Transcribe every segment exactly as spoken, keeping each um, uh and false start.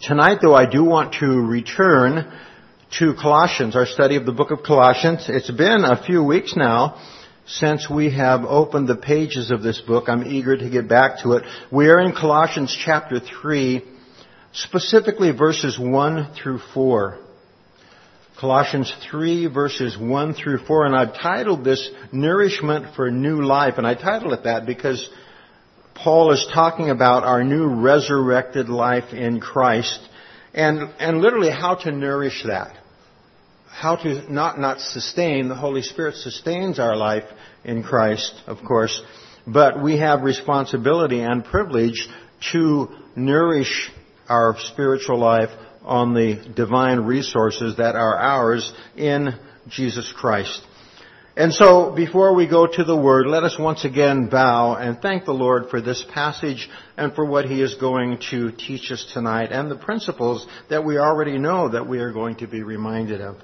Tonight, though, I do want to return to Colossians, our study of the book of Colossians. It's been a few weeks now since we have opened the pages of this book. I'm eager to get back to it. We are in Colossians chapter three, specifically verses one through four. Colossians three, verses one through four. And I've titled this Nourishment for New Life. And I titled it that because Paul is talking about our new resurrected life in Christ and, and literally how to nourish that. How to not, not sustain. The Holy Spirit sustains our life in Christ, of course. But we have responsibility and privilege to nourish our spiritual life on the divine resources that are ours in Jesus Christ. And so, before we go to the Word, let us once again bow and thank the Lord for this passage and for what He is going to teach us tonight and the principles that we already know that we are going to be reminded of.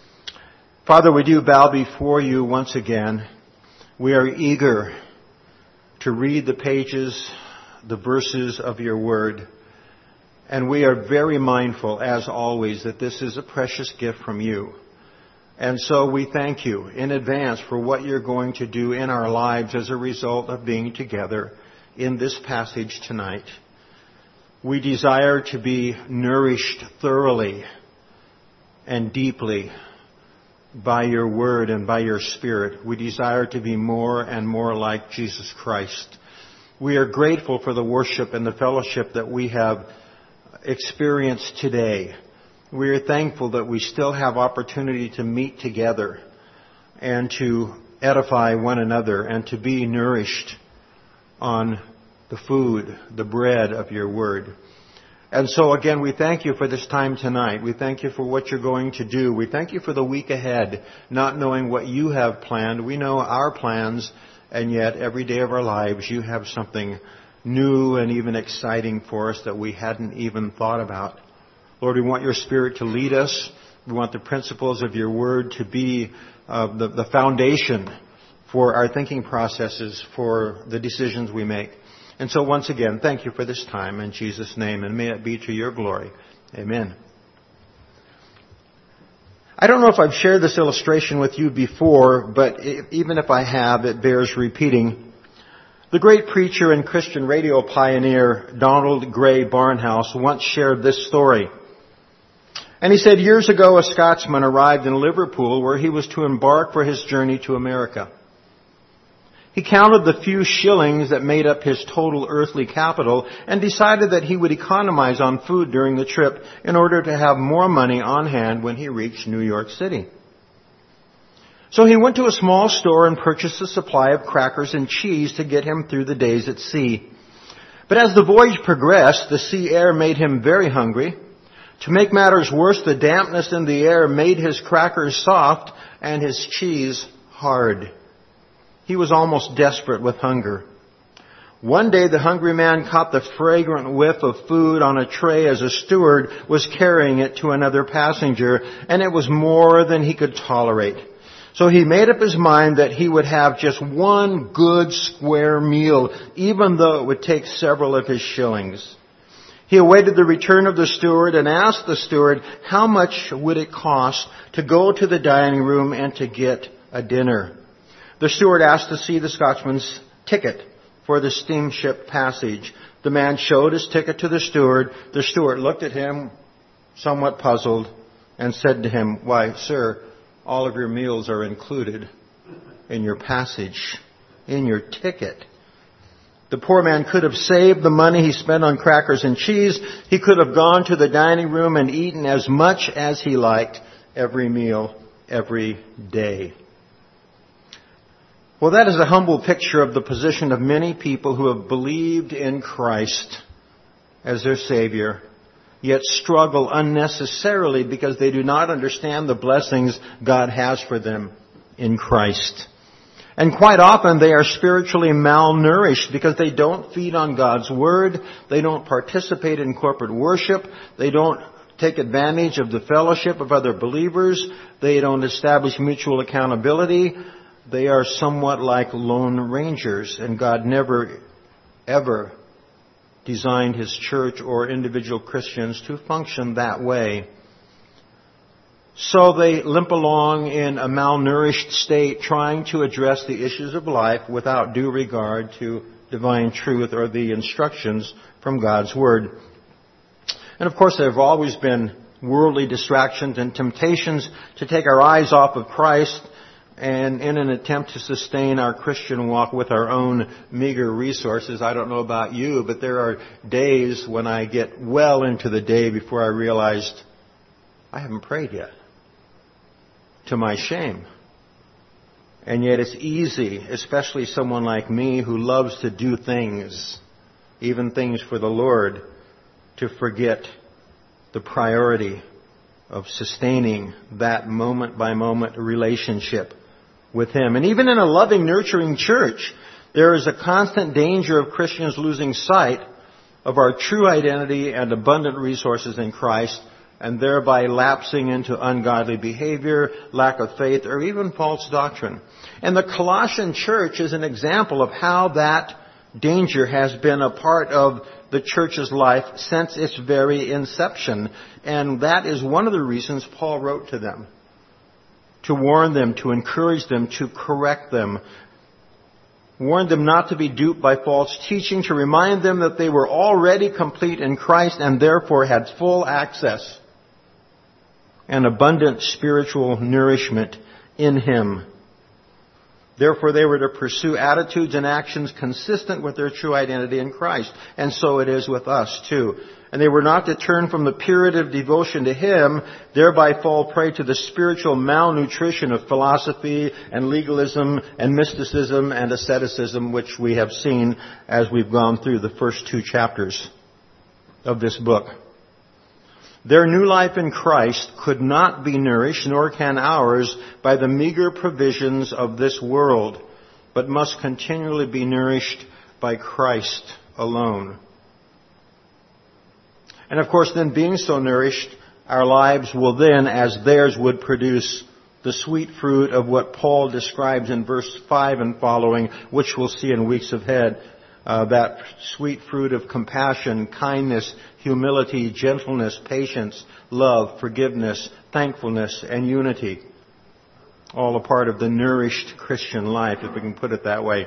Father, we do bow before You once again. We are eager to read the pages, the verses of Your Word. And we are very mindful, as always, that this is a precious gift from You. And so we thank You in advance for what You're going to do in our lives as a result of being together in this passage tonight. We desire to be nourished thoroughly and deeply by Your Word and by Your Spirit. We desire to be more and more like Jesus Christ. We are grateful for the worship and the fellowship that we have experienced today. We are thankful that we still have opportunity to meet together and to edify one another and to be nourished on the food, the bread of Your Word. And so again, we thank You for this time tonight. We thank You for what You're going to do. We thank You for the week ahead, not knowing what You have planned. We know our plans, and yet every day of our lives You have something new and even exciting for us that we hadn't even thought about. Lord, we want Your Spirit to lead us. We want the principles of Your Word to be uh, the, the foundation for our thinking processes, for the decisions we make. And so once again, thank You for this time in Jesus' name, and may it be to Your glory. Amen. I don't know if I've shared this illustration with you before, but even if I have, it bears repeating. The great preacher and Christian radio pioneer Donald Gray Barnhouse once shared this story. And he said, years ago, a Scotsman arrived in Liverpool where he was to embark for his journey to America. He counted the few shillings that made up his total earthly capital and decided that he would economize on food during the trip in order to have more money on hand when he reached New York City. So he went to a small store and purchased a supply of crackers and cheese to get him through the days at sea. But as the voyage progressed, the sea air made him very hungry. To make matters worse, the dampness in the air made his crackers soft and his cheese hard. He was almost desperate with hunger. One day, the hungry man caught the fragrant whiff of food on a tray as a steward was carrying it to another passenger, and it was more than he could tolerate. So he made up his mind that he would have just one good square meal, even though it would take several of his shillings. He awaited the return of the steward and asked the steward how much would it cost to go to the dining room and to get a dinner. The steward asked to see the Scotsman's ticket for the steamship passage. The man showed his ticket to the steward. The steward looked at him, somewhat puzzled, and said to him, "Why, sir, all of your meals are included in your passage, in your ticket." The poor man could have saved the money he spent on crackers and cheese. He could have gone to the dining room and eaten as much as he liked every meal, every day. Well, that is a humble picture of the position of many people who have believed in Christ as their Savior, yet struggle unnecessarily because they do not understand the blessings God has for them in Christ. And quite often they are spiritually malnourished because they don't feed on God's Word, they don't participate in corporate worship, they don't take advantage of the fellowship of other believers, they don't establish mutual accountability. They are somewhat like lone rangers, and God never, ever designed His church or individual Christians to function that way. So they limp along in a malnourished state, trying to address the issues of life without due regard to divine truth or the instructions from God's Word. And of course, there have always been worldly distractions and temptations to take our eyes off of Christ, and in an attempt to sustain our Christian walk with our own meager resources. I don't know about you, but there are days when I get well into the day before I realized I haven't prayed yet, to my shame. And yet it's easy, especially someone like me who loves to do things, even things for the Lord, to forget the priority of sustaining that moment-by-moment relationship with Him. And even in a loving, nurturing church, there is a constant danger of Christians losing sight of our true identity and abundant resources in Christ, and thereby lapsing into ungodly behavior, lack of faith, or even false doctrine. And the Colossian church is an example of how that danger has been a part of the church's life since its very inception. And that is one of the reasons Paul wrote to them, to warn them, to encourage them, to correct them, warn them not to be duped by false teaching, to remind them that they were already complete in Christ and therefore had full access and abundant spiritual nourishment in Him. Therefore, they were to pursue attitudes and actions consistent with their true identity in Christ. And so it is with us, too. And they were not to turn from the purity of devotion to Him, thereby fall prey to the spiritual malnutrition of philosophy and legalism and mysticism and asceticism, which we have seen as we've gone through the first two chapters of this book. Their new life in Christ could not be nourished, nor can ours, by the meager provisions of this world, but must continually be nourished by Christ alone. And of course, then being so nourished, our lives will then, as theirs would, produce the sweet fruit of what Paul describes in verse five and following, which we'll see in weeks ahead. Uh, that sweet fruit of compassion, kindness, humility, gentleness, patience, love, forgiveness, thankfulness, and unity. All a part of the nourished Christian life, if we can put it that way.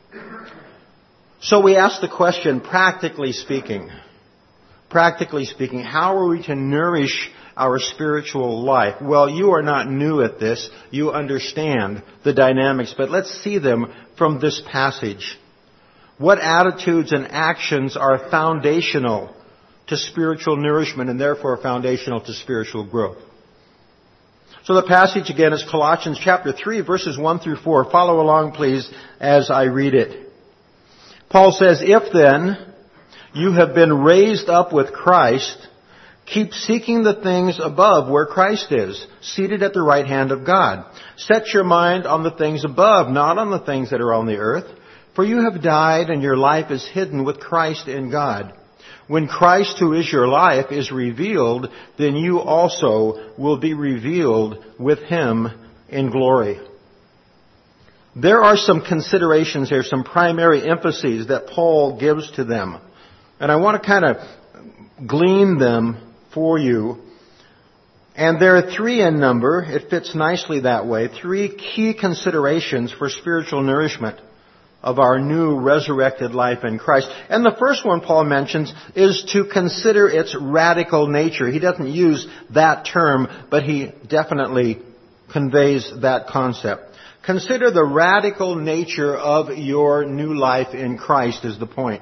So we ask the question, practically speaking, practically speaking, how are we to nourish our spiritual life? Well, you are not new at this. You understand the dynamics, but let's see them from this passage. What attitudes and actions are foundational to spiritual nourishment and therefore foundational to spiritual growth? So the passage again is Colossians chapter three, verses one through four. Follow along, please, as I read it. Paul says, "If then you have been raised up with Christ, keep seeking the things above where Christ is, seated at the right hand of God. Set your mind on the things above, not on the things that are on the earth. For you have died, and your life is hidden with Christ in God. When Christ, who is your life, is revealed, then you also will be revealed with Him in glory." There are some considerations here, some primary emphases that Paul gives to them. And I want to kind of glean them for you. And there are three in number. It fits nicely that way. Three key considerations for spiritual nourishment of our new resurrected life in Christ. And the first one Paul mentions is to consider its radical nature. He doesn't use that term, but he definitely conveys that concept. Consider the radical nature of your new life in Christ is the point.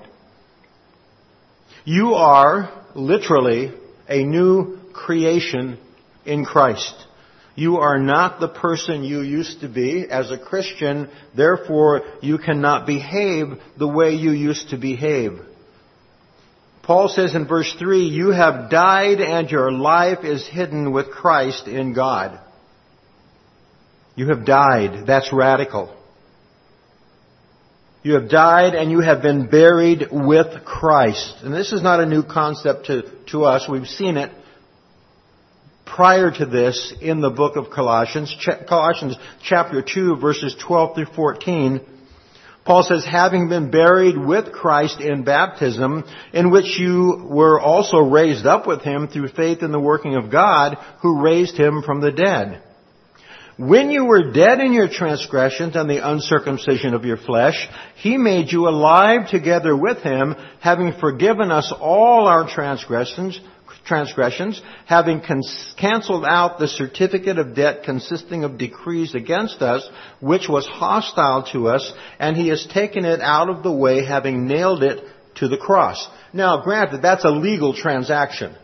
You are literally a new creation in Christ. You are not the person you used to be as a Christian. Therefore, you cannot behave the way you used to behave. Paul says in verse three, "You have died and your life is hidden with Christ in God." You have died. That's radical. You have died and you have been buried with Christ. And this is not a new concept to, to us. We've seen it prior to this in the book of Colossians. Ch- Colossians chapter two, verses twelve through fourteen. Paul says, having been buried with Christ in baptism, in which you were also raised up with him through faith in the working of God, who raised him from the dead. When you were dead in your transgressions and the uncircumcision of your flesh, he made you alive together with him, having forgiven us all our transgressions, transgressions, having cons- canceled out the certificate of debt consisting of decrees against us, which was hostile to us, and he has taken it out of the way, having nailed it to the cross. Now, granted, that's a legal transaction.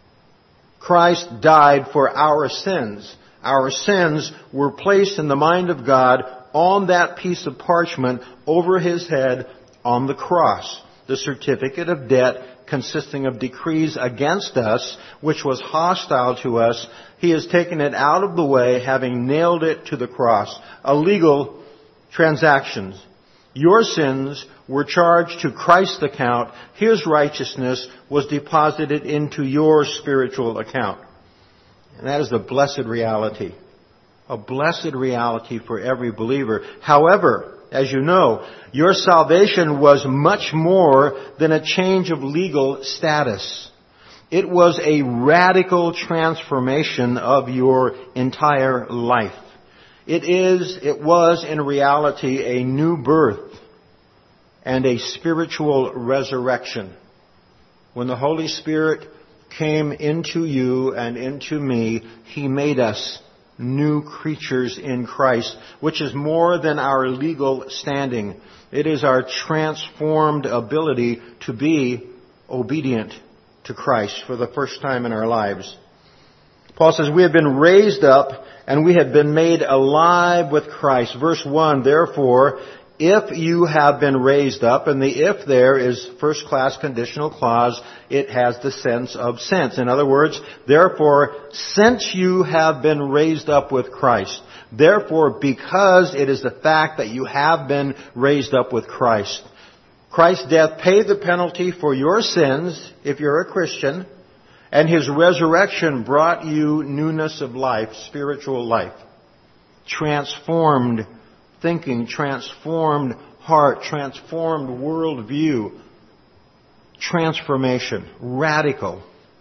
Christ died for our sins. Our sins were placed in the mind of God on that piece of parchment over his head on the cross. The certificate of debt consisting of decrees against us, which was hostile to us, he has taken it out of the way, having nailed it to the cross. A legal transaction. Your sins were charged to Christ's account. His righteousness was deposited into your spiritual account. And that is the blessed reality. A blessed reality for every believer. However, as you know, your salvation was much more than a change of legal status. It was a radical transformation of your entire life. It is, it was in reality a new birth and a spiritual resurrection. When the Holy Spirit came into you and into me, he made us new creatures in Christ, which is more than our legal standing. It is our transformed ability to be obedient to Christ for the first time in our lives. Paul says, we have been raised up and we have been made alive with Christ. Verse one, therefore, if you have been raised up, and the if there is first class conditional clause, it has the sense of since. In other words, therefore, since you have been raised up with Christ, therefore, because it is the fact that you have been raised up with Christ, Christ's death paid the penalty for your sins, if you're a Christian, and his resurrection brought you newness of life, spiritual life, transformed thinking, transformed heart, transformed worldview, transformation, radical.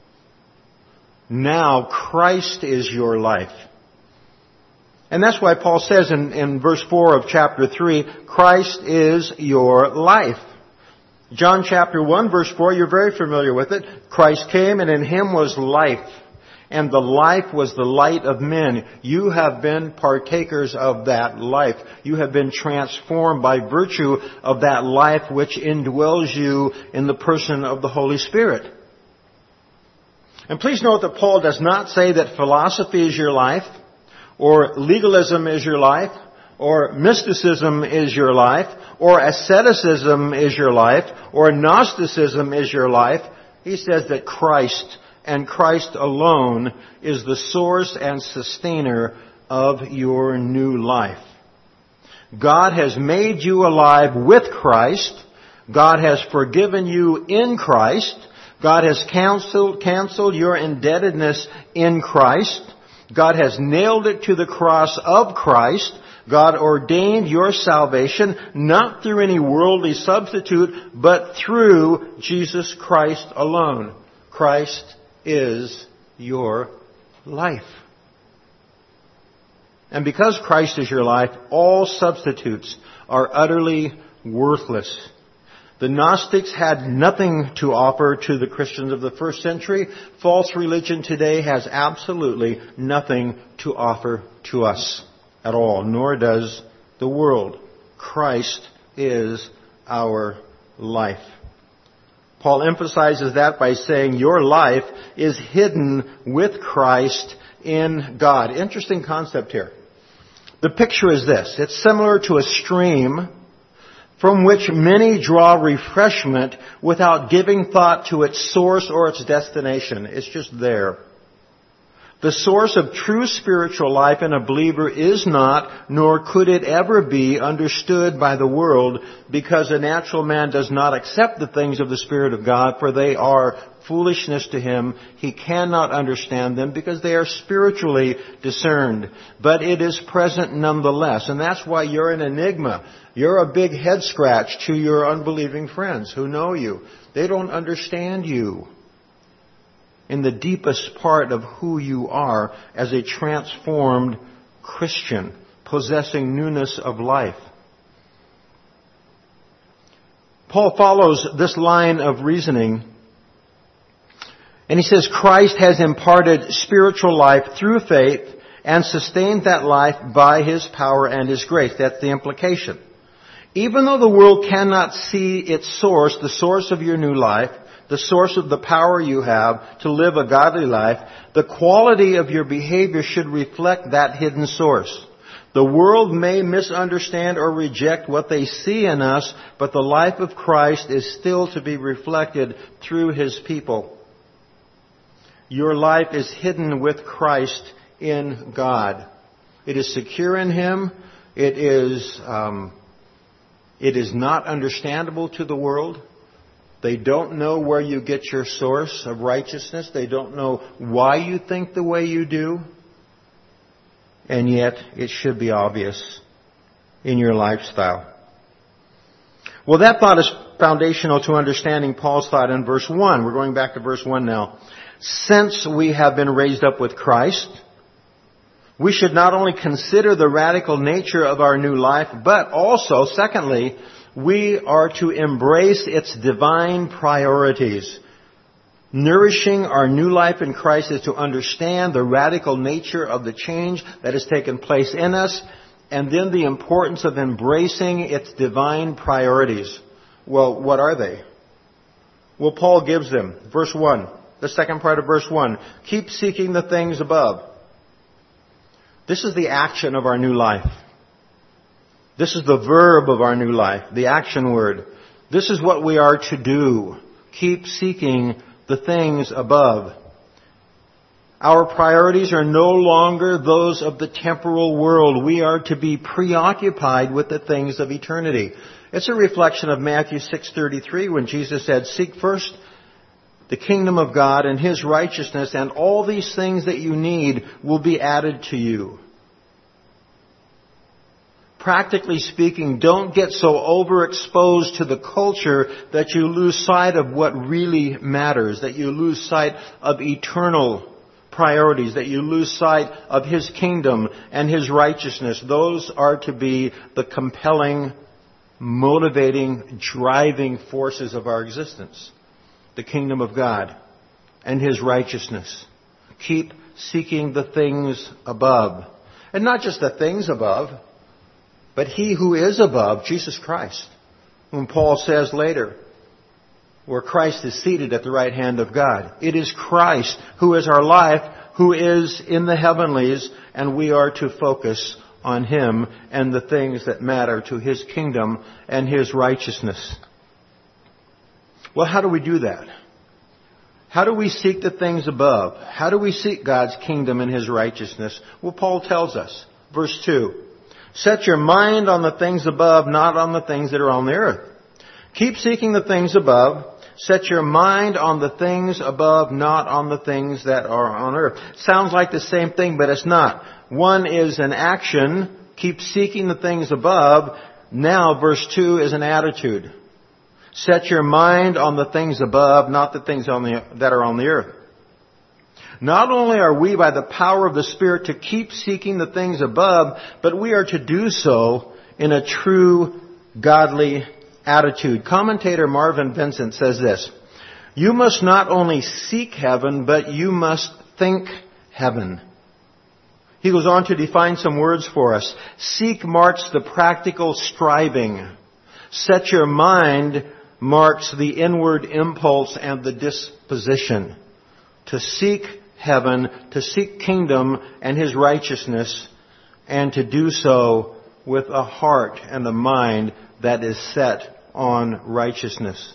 Now Christ is your life. And that's why Paul says in, in verse four of chapter three, Christ is your life. John chapter one verse four, you're very familiar with it. Christ came and in him was life. And the life was the light of men. You have been partakers of that life. You have been transformed by virtue of that life which indwells you in the person of the Holy Spirit. And please note that Paul does not say that philosophy is your life, or legalism is your life, or mysticism is your life, or asceticism is your life, or Gnosticism is your life. He says that Christ and Christ alone is the source and sustainer of your new life. God has made you alive with Christ. God has forgiven you in Christ. God has canceled, canceled your indebtedness in Christ. God has nailed it to the cross of Christ. God ordained your salvation not through any worldly substitute, but through Jesus Christ alone. Christ is your life. And because Christ is your life, all substitutes are utterly worthless. The Gnostics had nothing to offer to the Christians of the first century. False religion today has absolutely nothing to offer to us at all, nor does the world. Christ is our life. Paul emphasizes that by saying your life is hidden with Christ in God. Interesting concept here. The picture is this. It's similar to a stream from which many draw refreshment without giving thought to its source or its destination. It's just there. The source of true spiritual life in a believer is not, nor could it ever be, understood by the world, because a natural man does not accept the things of the Spirit of God, for they are foolishness to him. He cannot understand them because they are spiritually discerned. But it is present nonetheless. And that's why you're an enigma. You're a big head scratch to your unbelieving friends who know you. They don't understand you in the deepest part of who you are as a transformed Christian, possessing newness of life. Paul follows this line of reasoning, and he says Christ has imparted spiritual life through faith and sustained that life by His power and His grace. That's the implication. Even though the world cannot see its source, the source of your new life, the source of the power you have to live a godly life, the quality of your behavior should reflect that hidden source. The world may misunderstand or reject what they see in us, but the life of Christ is still to be reflected through His people. Your life is hidden with Christ in God. It is secure in Him. It is, um, it is not understandable to the world. They don't know where you get your source of righteousness. They don't know why you think the way you do. And yet, it should be obvious in your lifestyle. Well, that thought is foundational to understanding Paul's thought in verse one. We're going back to verse one now. Since we have been raised up with Christ, we should not only consider the radical nature of our new life, but also, secondly, we are to embrace its divine priorities. Nourishing our new life in Christ is to understand the radical nature of the change that has taken place in us, and then the importance of embracing its divine priorities. Well, what are they? Well, Paul gives them. Verse one, the second part of verse one. Keep seeking the things above. This is the action of our new life. This is the verb of our new life, the action word. This is what we are to do. Keep seeking the things above. Our priorities are no longer those of the temporal world. We are to be preoccupied with the things of eternity. It's a reflection of Matthew six thirty-three when Jesus said, "Seek first the kingdom of God and His righteousness, and all these things that you need will be added to you." Practically speaking, don't get so overexposed to the culture that you lose sight of what really matters, that you lose sight of eternal priorities, that you lose sight of His kingdom and His righteousness. Those are to be the compelling, motivating, driving forces of our existence. The kingdom of God and His righteousness. Keep seeking the things above. And not just the things above, but He who is above, Jesus Christ, whom Paul says later, where Christ is seated at the right hand of God. It is Christ who is our life, who is in the heavenlies, and we are to focus on Him and the things that matter to His kingdom and His righteousness. Well, how do we do that? How do we seek the things above? How do we seek God's kingdom and His righteousness? Well, Paul tells us, verse two, set your mind on the things above, not on the things that are on the earth. Keep seeking the things above. Set your mind on the things above, not on the things that are on earth. Sounds like the same thing, but it's not. One is an action. Keep seeking the things above. Now, verse two is an attitude. Set your mind on the things above, not the things on the, that are on the earth. Not only are we, by the power of the Spirit, to keep seeking the things above, but we are to do so in a true godly attitude. Commentator Marvin Vincent says this, "You must not only seek heaven, but you must think heaven." He goes on to define some words for us. Seek marks the practical striving. Set your mind marks the inward impulse and the disposition. To seek heaven, to seek kingdom and His righteousness, and to do so with a heart and a mind that is set on righteousness.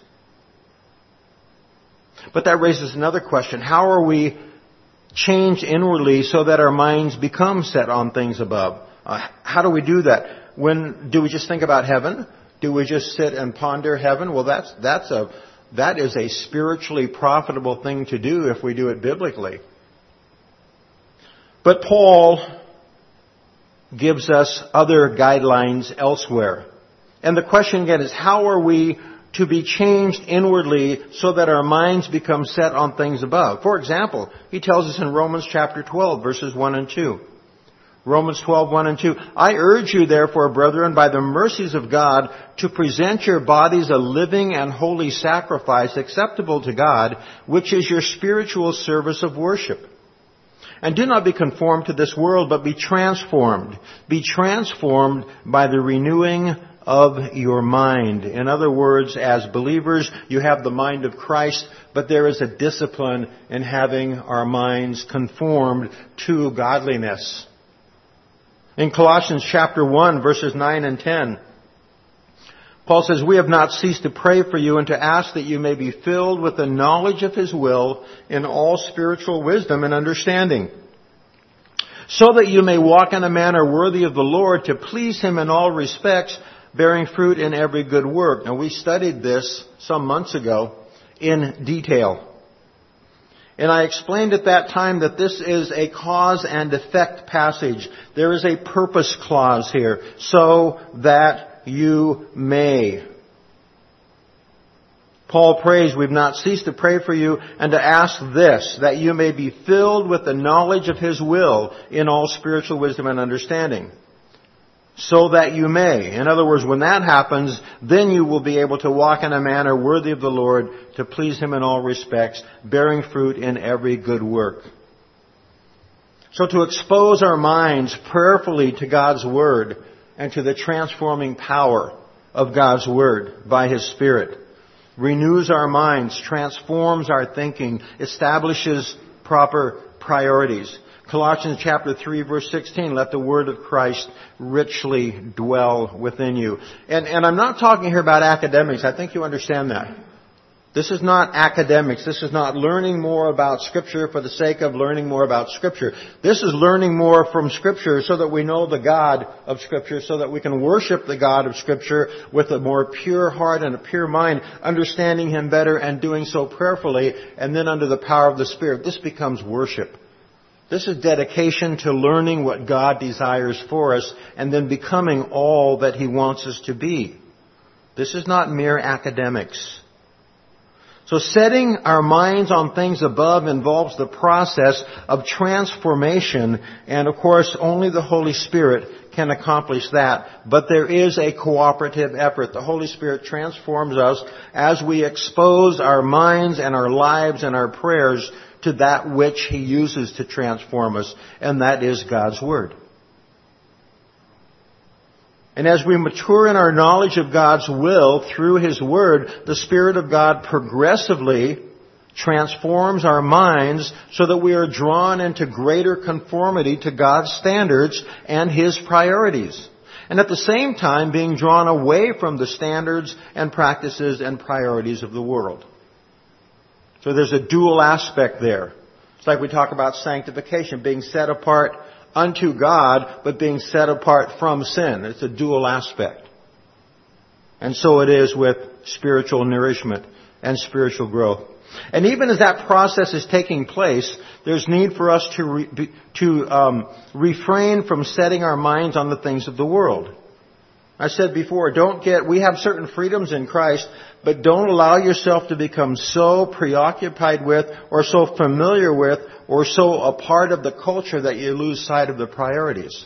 But that raises another question. How are we changed inwardly so that our minds become set on things above? Uh, how do we do that? When do we just think about heaven? Do we just sit and ponder heaven? Well, that's that's a that is a spiritually profitable thing to do if we do it biblically. But Paul gives us other guidelines elsewhere. And the question again is, how are we to be changed inwardly so that our minds become set on things above? For example, he tells us in Romans chapter twelve, verses one and two. Romans twelve, one and two. I urge you therefore, brethren, by the mercies of God, to present your bodies a living and holy sacrifice acceptable to God, which is your spiritual service of worship. And do not be conformed to this world, but be transformed. Be transformed by the renewing of your mind. In other words, as believers, you have the mind of Christ, but there is a discipline in having our minds conformed to godliness. In Colossians chapter one, verses nine and ten, Paul says, we have not ceased to pray for you and to ask that you may be filled with the knowledge of His will in all spiritual wisdom and understanding, so that you may walk in a manner worthy of the Lord, to please Him in all respects, bearing fruit in every good work. Now, we studied this some months ago in detail. And I explained at that time that this is a cause and effect passage. There is a purpose clause here, so that you may. Paul prays, we've not ceased to pray for you and to ask this, that you may be filled with the knowledge of His will in all spiritual wisdom and understanding. So that you may. In other words, when that happens, then you will be able to walk in a manner worthy of the Lord, to please Him in all respects, bearing fruit in every good work. So to expose our minds prayerfully to God's Word and to the transforming power of God's Word by His Spirit renews our minds, transforms our thinking, establishes proper priorities. Colossians chapter three, verse sixteen, let the word of Christ richly dwell within you. And, and I'm not talking here about academics. I think you understand that. This is not academics. This is not learning more about Scripture for the sake of learning more about Scripture. This is learning more from Scripture so that we know the God of Scripture, so that we can worship the God of Scripture with a more pure heart and a pure mind, understanding Him better and doing so prayerfully, and then under the power of the Spirit. This becomes worship. This is dedication to learning what God desires for us and then becoming all that He wants us to be. This is not mere academics. So setting our minds on things above involves the process of transformation, and of course only the Holy Spirit can accomplish that. But there is a cooperative effort. The Holy Spirit transforms us as we expose our minds and our lives and our prayers to that which He uses to transform us, and that is God's Word. And as we mature in our knowledge of God's will through His Word, the Spirit of God progressively transforms our minds so that we are drawn into greater conformity to God's standards and His priorities. And at the same time being drawn away from the standards and practices and priorities of the world. So there's a dual aspect there. It's like we talk about sanctification, being set apart unto God, but being set apart from sin. It's a dual aspect. And so it is with spiritual nourishment and spiritual growth. And even as that process is taking place, there's need for us to re, to um, refrain from setting our minds on the things of the world. I said before, don't get, we have certain freedoms in Christ, but don't allow yourself to become so preoccupied with or so familiar with or so a part of the culture that you lose sight of the priorities.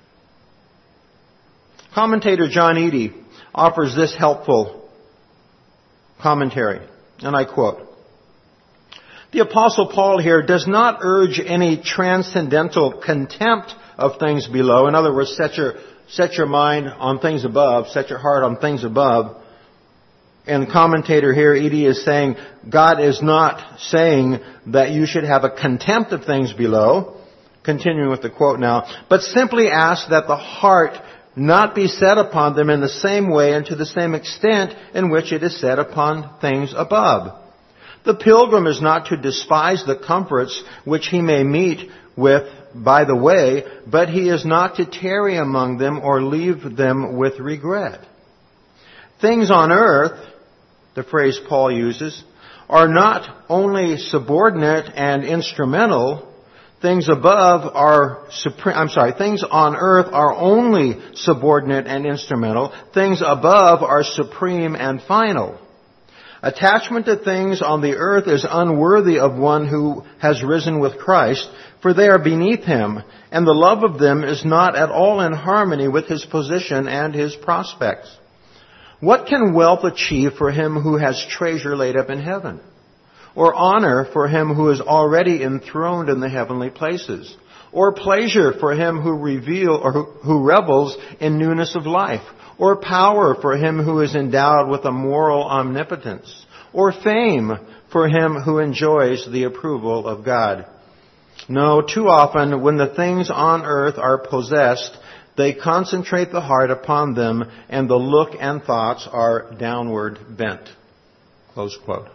Commentator John Eadie offers this helpful commentary, and I quote, the Apostle Paul here does not urge any transcendental contempt of things below. In other words, set your Set your mind on things above. Set your heart on things above. And the commentator here, Eadie, is saying God is not saying that you should have a contempt of things below. Continuing with the quote now. But simply ask that the heart not be set upon them in the same way and to the same extent in which it is set upon things above. The pilgrim is not to despise the comforts which he may meet with by the way, but he is not to tarry among them or leave them with regret. Things on earth the phrase Paul uses, are not only subordinate and instrumental. Things above are supreme, I'm sorry, things on earth are only subordinate and instrumental. Things above are supreme and final. Attachment to things on the earth is unworthy of one who has risen with Christ, for they are beneath him, and the love of them is not at all in harmony with his position and his prospects. What can wealth achieve for him who has treasure laid up in heaven? Or honor for him who is already enthroned in the heavenly places? Or pleasure for him who reveal or who, who revels in newness of life? Or power for him who is endowed with a moral omnipotence? Or fame for him who enjoys the approval of God? No, too often when the things on earth are possessed, they concentrate the heart upon them, and the look and thoughts are downward bent. Close quote.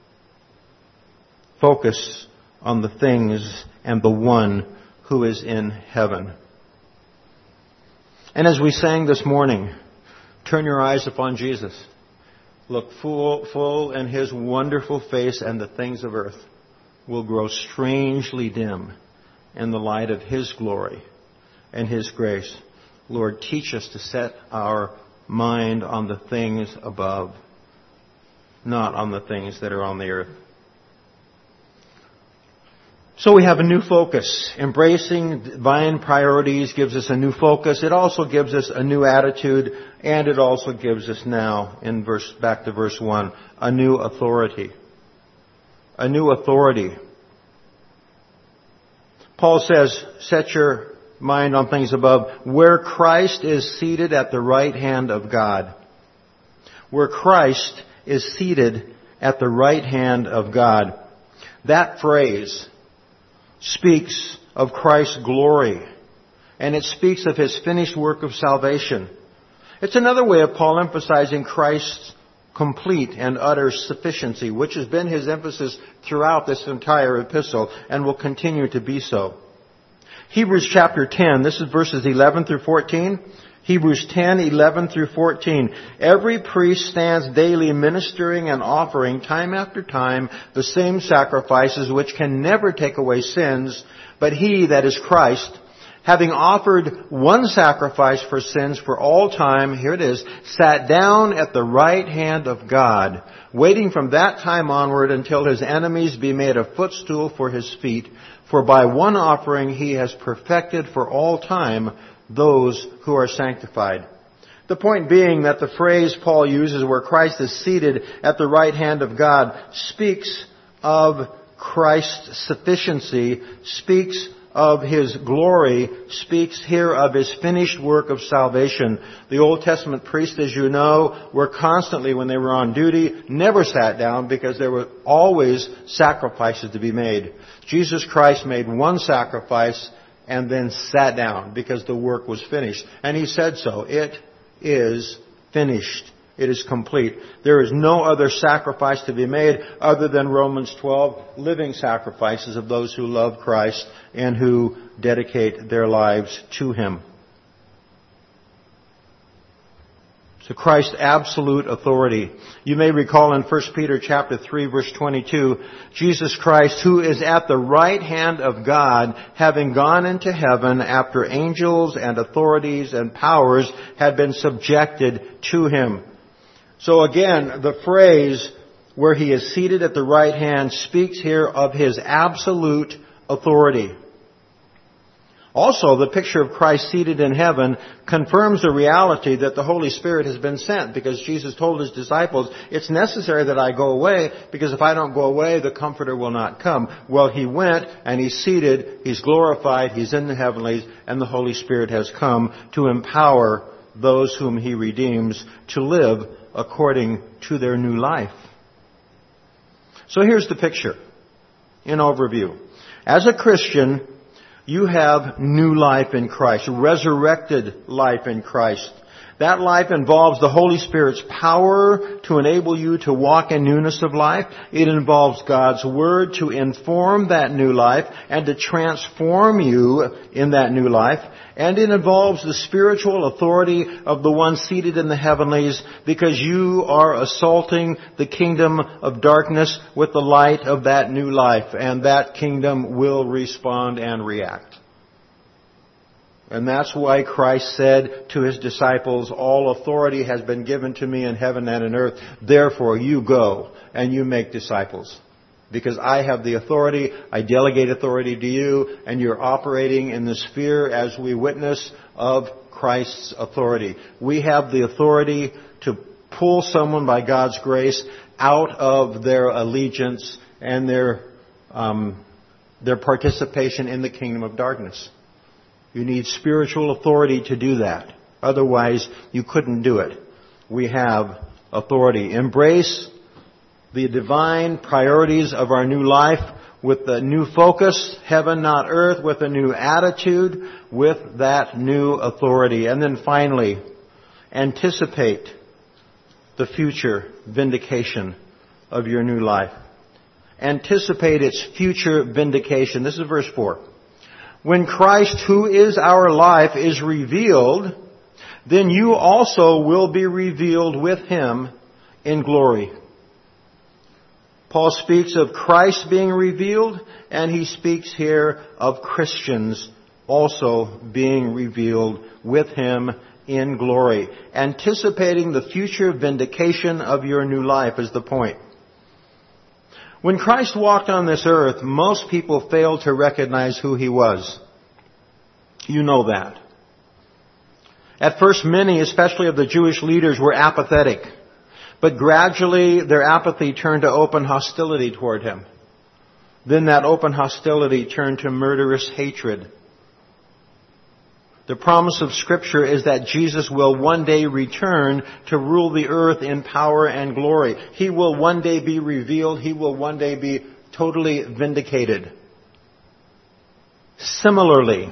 Focus on the things and the one who is in heaven. And as we sang this morning, turn your eyes upon Jesus. Look full, full in his wonderful face, and the things of earth will grow strangely dim in the light of his glory and his grace. Lord, teach us to set our mind on the things above, not on the things that are on the earth. So we have a new focus. Embracing divine priorities gives us a new focus. It also gives us a new attitude, and it also gives us now, in verse, back to verse one, a new authority. A new authority. Paul says, set your mind on things above, where Christ is seated at the right hand of God. Where Christ is seated at the right hand of God. That phrase speaks of Christ's glory, and it speaks of his finished work of salvation. It's another way of Paul emphasizing Christ's complete and utter sufficiency, which has been his emphasis throughout this entire epistle and will continue to be so. Hebrews chapter ten, this is verses eleven through fourteen. Hebrews ten, eleven through fourteen. Every priest stands daily ministering and offering time after time the same sacrifices which can never take away sins, but he, that is Christ, having offered one sacrifice for sins for all time, here it is, sat down at the right hand of God, waiting from that time onward until his enemies be made a footstool for his feet. For by one offering he has perfected for all time those who are sanctified. The point being that the phrase Paul uses, where Christ is seated at the right hand of God, speaks of Christ's sufficiency, speaks of his glory, speaks here of his finished work of salvation. The Old Testament priests, as you know, were constantly, when they were on duty, never sat down because there were always sacrifices to be made. Jesus Christ made one sacrifice and then sat down because the work was finished. And he said so. It is finished. It is complete. There is no other sacrifice to be made other than Romans twelve, living sacrifices of those who love Christ and who dedicate their lives to him. So Christ's absolute authority. You may recall in First Peter chapter three, verse twenty-two, Jesus Christ, who is at the right hand of God, having gone into heaven after angels and authorities and powers had been subjected to him. So again, the phrase where he is seated at the right hand speaks here of his absolute authority. Also, the picture of Christ seated in heaven confirms the reality that the Holy Spirit has been sent, because Jesus told his disciples, it's necessary that I go away, because if I don't go away, the Comforter will not come. Well, he went, and he's seated, he's glorified, he's in the heavenlies, and the Holy Spirit has come to empower those whom he redeems to live according to their new life. So here's the picture in overview. As a Christian, you have new life in Christ, resurrected life in Christ. That life involves the Holy Spirit's power to enable you to walk in newness of life. It involves God's Word to inform that new life and to transform you in that new life. And it involves the spiritual authority of the one seated in the heavenlies, because you are assaulting the kingdom of darkness with the light of that new life. And that kingdom will respond and react. And that's why Christ said to His disciples, all authority has been given to me in heaven and in earth. Therefore, you go and you make disciples. Because I have the authority, I delegate authority to you, and you're operating in the sphere as we witness of Christ's authority. We have the authority to pull someone by God's grace out of their allegiance and their um, their participation in the kingdom of darkness. You need spiritual authority to do that. Otherwise, you couldn't do it. We have authority. Embrace the divine priorities of our new life with the new focus, heaven not earth, with a new attitude, with that new authority. And then finally, anticipate the future vindication of your new life. Anticipate its future vindication. This is verse four. When Christ, who is our life, is revealed, then you also will be revealed with Him in glory. Paul speaks of Christ being revealed, and he speaks here of Christians also being revealed with Him in glory. Anticipating the future vindication of your new life is the point. When Christ walked on this earth, most people failed to recognize who He was. You know that. At first, many, especially of the Jewish leaders, were apathetic. But gradually, their apathy turned to open hostility toward Him. Then that open hostility turned to murderous hatred. The promise of Scripture is that Jesus will one day return to rule the earth in power and glory. He will one day be revealed. He will one day be totally vindicated. Similarly,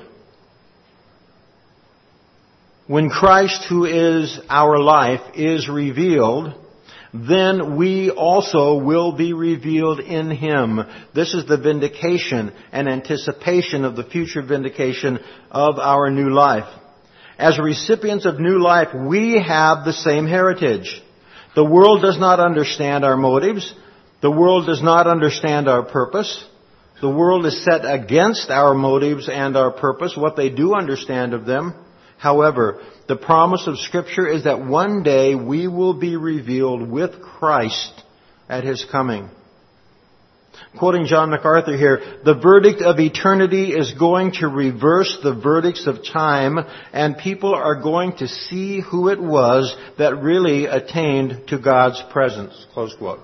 when Christ, who is our life, is revealed, then we also will be revealed in Him. This is the vindication and anticipation of the future vindication of our new life. As recipients of new life, we have the same heritage. The world does not understand our motives. The world does not understand our purpose. The world is set against our motives and our purpose, what they do understand of them. However, the promise of Scripture is that one day we will be revealed with Christ at His coming. Quoting John MacArthur here, the verdict of eternity is going to reverse the verdicts of time, and people are going to see who it was that really attained to God's presence. Close quote.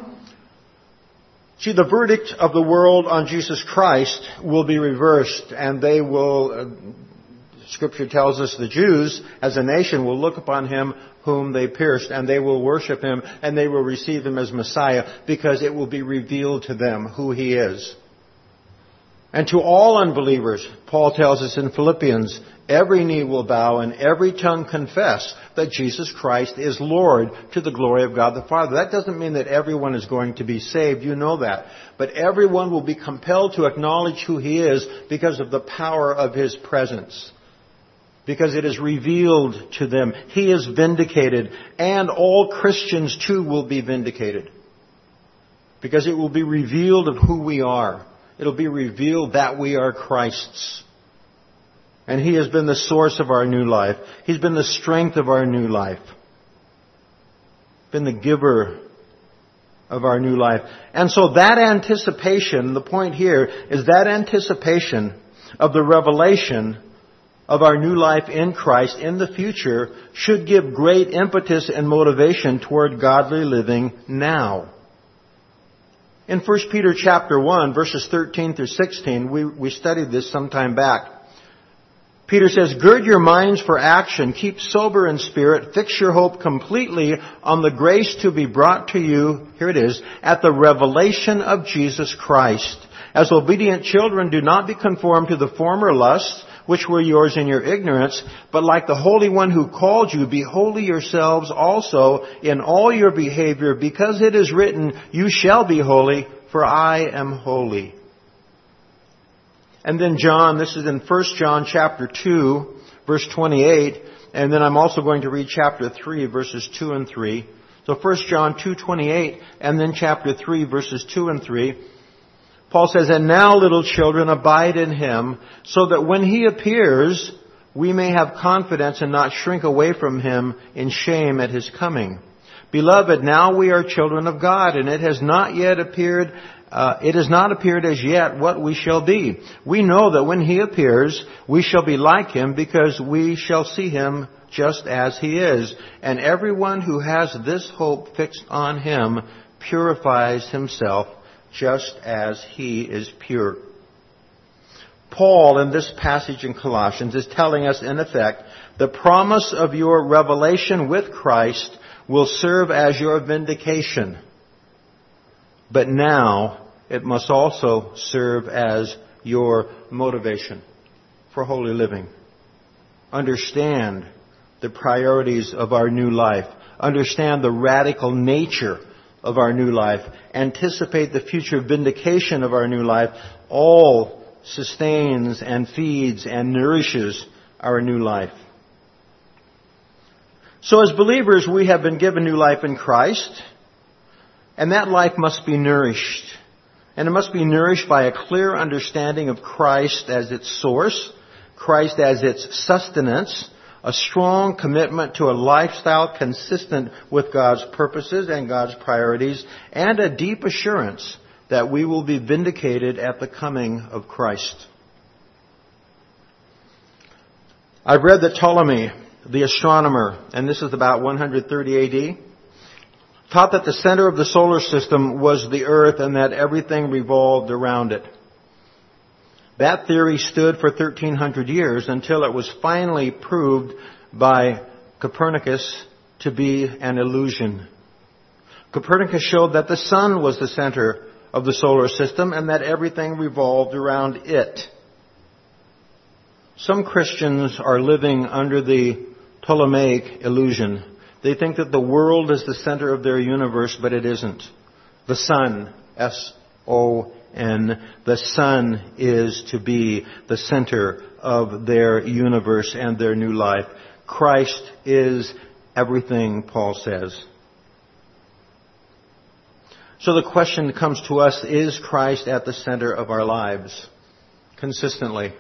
See, the verdict of the world on Jesus Christ will be reversed, and they will... Uh, Scripture tells us the Jews, as a nation, will look upon Him whom they pierced, and they will worship Him, and they will receive Him as Messiah, because it will be revealed to them who He is. And to all unbelievers, Paul tells us in Philippians, every knee will bow and every tongue confess that Jesus Christ is Lord, to the glory of God the Father. That doesn't mean that everyone is going to be saved, you know that. But everyone will be compelled to acknowledge who He is because of the power of His presence. Because it is revealed to them. He is vindicated. And all Christians too will be vindicated. Because it will be revealed of who we are. It will be revealed that we are Christ's. And He has been the source of our new life. He's been the strength of our new life. Been the giver of our new life. And so that anticipation, the point here is that anticipation of the revelation of our new life in Christ in the future should give great impetus and motivation toward godly living now. In First Peter chapter one, verses thirteen through sixteen, we, we studied this some time back. Peter says, gird your minds for action, keep sober in spirit, fix your hope completely on the grace to be brought to you, here it is, at the revelation of Jesus Christ. As obedient children, do not be conformed to the former lusts, which were yours in your ignorance. But like the Holy One who called you, be holy yourselves also in all your behavior, because it is written, you shall be holy, for I am holy. And then John, this is in First John chapter two, verse twenty-eight, and then I'm also going to read chapter three, verses two and three. So First John two twenty-eight, and then chapter three, verses two and three. Paul says, and now, little children, abide in him, so that when he appears, we may have confidence and not shrink away from him in shame at his coming. Beloved, now we are children of God, and it has not yet appeared, uh, it has not appeared as yet what we shall be. We know that when he appears, we shall be like him, because we shall see him just as he is. And everyone who has this hope fixed on him purifies himself just as he is pure. Paul, in this passage in Colossians, is telling us, in effect, the promise of your revelation with Christ will serve as your vindication. But now, it must also serve as your motivation for holy living. Understand the priorities of our new life. Understand the radical nature of our new life. Anticipate the future vindication of our new life. All sustains and feeds and nourishes our new life. So as believers, we have been given new life in Christ, and that life must be nourished. And it must be nourished by a clear understanding of Christ as its source, Christ as its sustenance, a strong commitment to a lifestyle consistent with God's purposes and God's priorities, and a deep assurance that we will be vindicated at the coming of Christ. I've read that Ptolemy, the astronomer, and this is about one hundred thirty A D, taught that the center of the solar system was the earth and that everything revolved around it. That theory stood for thirteen hundred years until it was finally proved by Copernicus to be an illusion. Copernicus showed that the sun was the center of the solar system and that everything revolved around it. Some Christians are living under the Ptolemaic illusion. They think that the world is the center of their universe, but it isn't. The sun, S O N, the sun is to be the center of their universe and their new life. Christ is everything, Paul says. So the question comes to us, is Christ at the center of our lives consistently?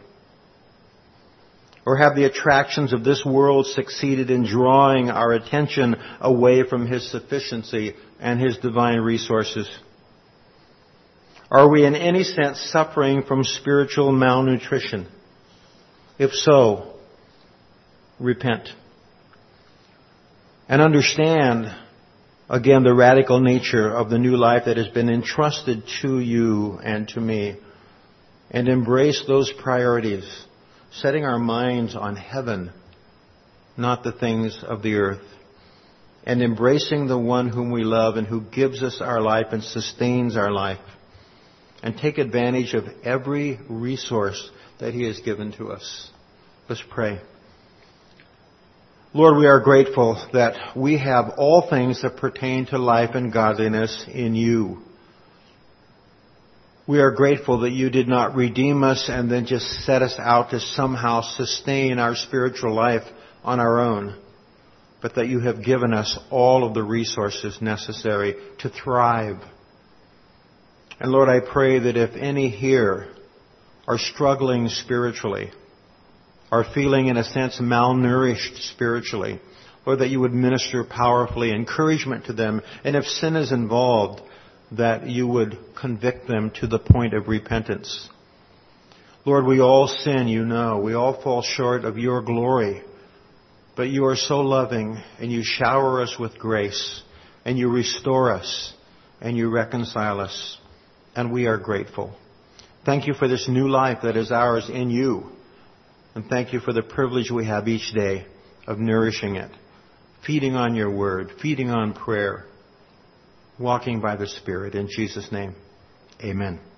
Or have the attractions of this world succeeded in drawing our attention away from His sufficiency and His divine resources? Are we in any sense suffering from spiritual malnutrition? If so, repent. And understand, again, the radical nature of the new life that has been entrusted to you and to me. And embrace those priorities, setting our minds on heaven, not the things of the earth. And embracing the one whom we love and who gives us our life and sustains our life. And take advantage of every resource that He has given to us. Let's pray. Lord, we are grateful that we have all things that pertain to life and godliness in You. We are grateful that You did not redeem us and then just set us out to somehow sustain our spiritual life on our own, but that You have given us all of the resources necessary to thrive. And Lord, I pray that if any here are struggling spiritually, are feeling in a sense malnourished spiritually, Lord, that You would minister powerfully encouragement to them. And if sin is involved, that You would convict them to the point of repentance. Lord, we all sin, You know. We all fall short of Your glory. But You are so loving, and You shower us with grace, and You restore us, and You reconcile us. And we are grateful. Thank You for this new life that is ours in You. And thank You for the privilege we have each day of nourishing it, feeding on Your word, feeding on prayer, walking by the Spirit. In Jesus' name, amen.